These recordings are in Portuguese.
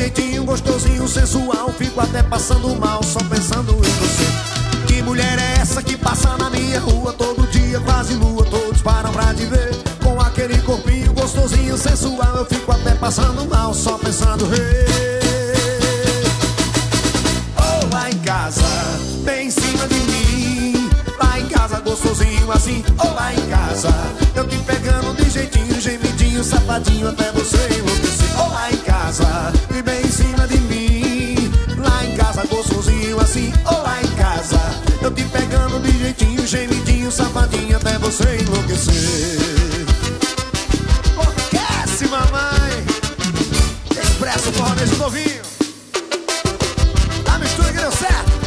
jeitinho gostosinho, sensual, fico até passando mal só pensando em você. Que mulher é essa que passa na minha rua todo dia, quase nua, todos param pra te ver. Com aquele corpinho gostosinho, sensual, eu fico até passando mal só pensando oh, lá em casa, bem em cima de mim. Lá em casa gostosinho assim, oh, lá em casa, eu te pegando de jeitinho, gemidinho, safadinho, até você enlouquecer. Oh, lá em casa, e bem em cima de mim. Lá em casa gostosinho assim, oh, lá em casa, eu te pegando de jeitinho, gemidinho, safadinho, até você enlouquecer. Enlouquece, mamãe. Expresso Fornejo novinho. A mistura que deu certo.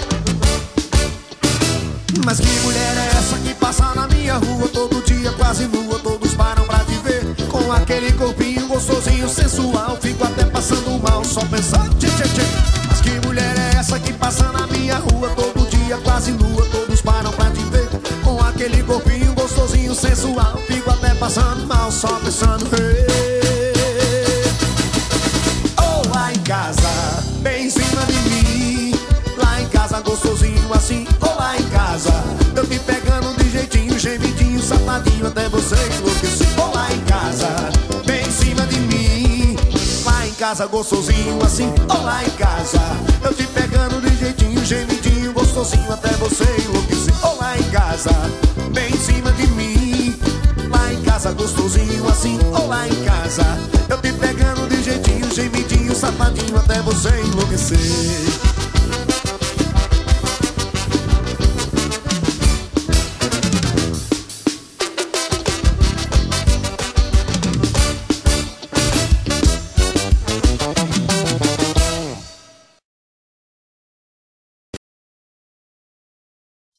Mas que mulher é essa que passa na minha rua todo dia, quase nua, todos param pra te ver. Com aquele corpinho gostosinho, sensual, fico até passando mal só pensando tchê, tchê, tchê. Mas que mulher é essa que passa na minha rua todo dia, quase nua, todos param pra te ver. Com aquele corpinho gostosinho, sensual, fico até passando mal só pensando oh, lá em casa, bem em cima de mim. Lá em casa gostosinho assim, oh, lá em casa, eu te pegando de jeitinho, gemidinho, safadinho, até você enlouquecer. Oh, lá em casa, bem em cima de mim. Lá em casa gostosinho assim, oh, lá em casa, eu te pegando de jeitinho, gemidinho, gostosinho, até você enlouquecer. Oh, lá em casa, bem em cima de mim. Lá em casa gostosinho assim, oh, lá em casa, eu te pegando de jeitinho, gemidinho, safadinho, até você enlouquecer.